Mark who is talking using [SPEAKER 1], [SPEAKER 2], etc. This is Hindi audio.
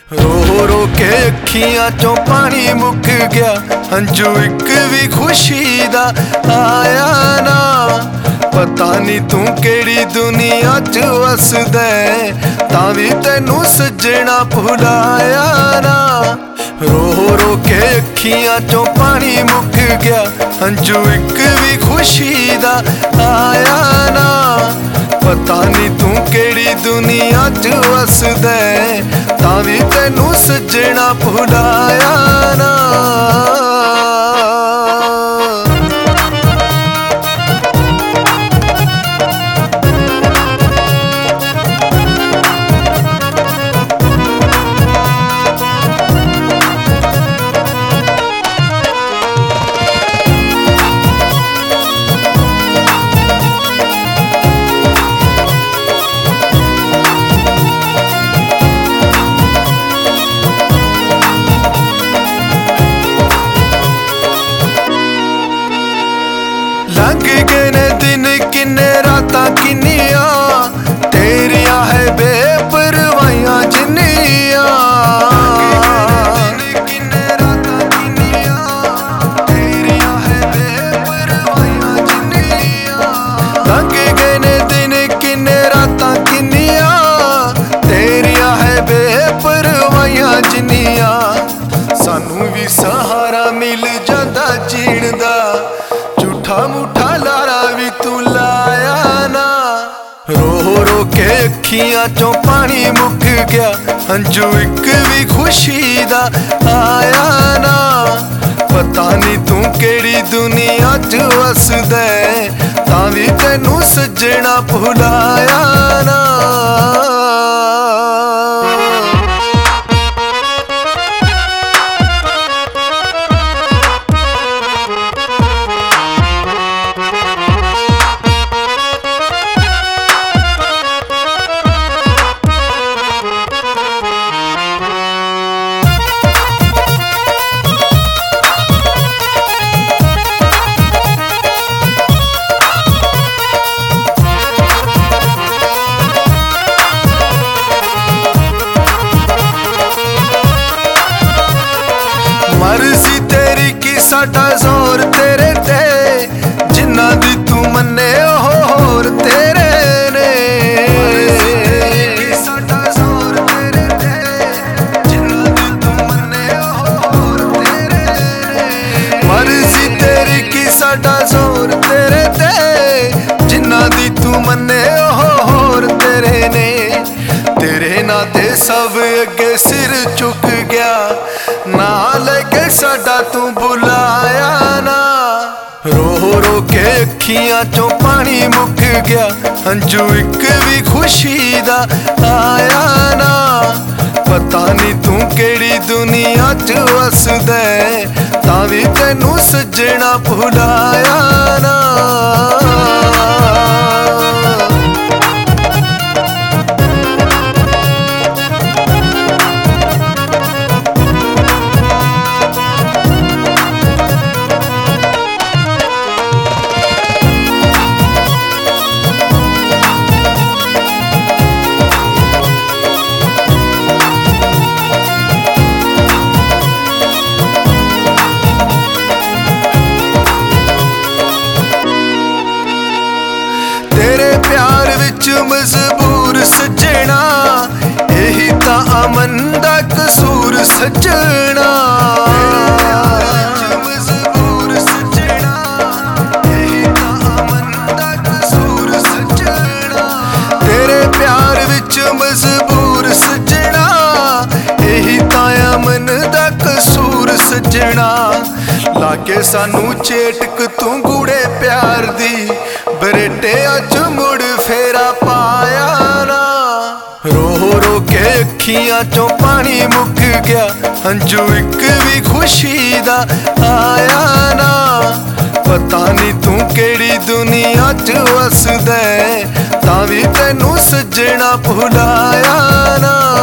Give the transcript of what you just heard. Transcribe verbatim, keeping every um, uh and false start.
[SPEAKER 1] रो रो के अखियां चों पानी मुक गया, हंजू एक भी खुशी दा आया ना। पता नहीं तू केड़ी दुनिया च वसदा है, तां भी तैनू सजना भुलाया ना। रो रो के अखियां चों पानी मुक गया, हंजू एक भी खुशी दा आया ना। पता नहीं तू केड़ी दुनिया च वसदा है, तां भी तैनू सजना भुलाया ना। लंघ गए ने दिन किन्ने रातां किन्नियां, तेरिया है बेपरवाहियां जिन्नियां। लंघ गए ने दिन किन्ने रातां किन्नियां, तेरिया है बेपरवाहियां जिन्नियां। सानू भी सहारा मिल जांदा जीण दा, झूठा मूठा लारा भी तू लाया ना। रो रो के अखियां चों पानी मुक गया, हंजू एक भी खुशी दा आया ना। पता नहीं तू केड़ी दुनिया च वसदा है, तां भी तैनू सजना भुलाया ना। मर्जी तेरी की साडा जोर तेरे ते, जिन्ना दी तू मन्ने ओह होर तेरे ने। साडा जोर तेरे ते, जिन्ना दी तू मन्ने ओह होर तेरे ने। मर्जी तेरी की साडा जोर तेरे ते, जिन्ना दी तू मन्ने ओह होर तेरे ने। तेरे ना ते सब अगे सिर झुक गया, ना लगे साडा तू बुलाया ना। रो रो के अखियां चों पानी मुक गया, हंजू एक भी खुशी दा आया ना। पता नहीं तू केड़ी दुनिया च वसदा है, तां भी तैनू सजना भुलाया ना। तेरे प्यार विच मजबूर सजना, यही तां अमन दा कसूर सजना। मजबूर सजना, यही तां अमन दा कसूर सजना। तेरे प्यार विच मजबूर सजना, यही तां अमन दा कसूर सजना। लागे सानू चेटक तू गूड़े प्यार दी, बरेटे अज मुड़ फेरा पाया ना। रो रो के अखियां चों पानी मुक गया, हंजू एक भी खुशी दा आया ना। पता नहीं तू केड़ी दुनिया च वसदा है, तां भी तैनू सजना भुलाया ना।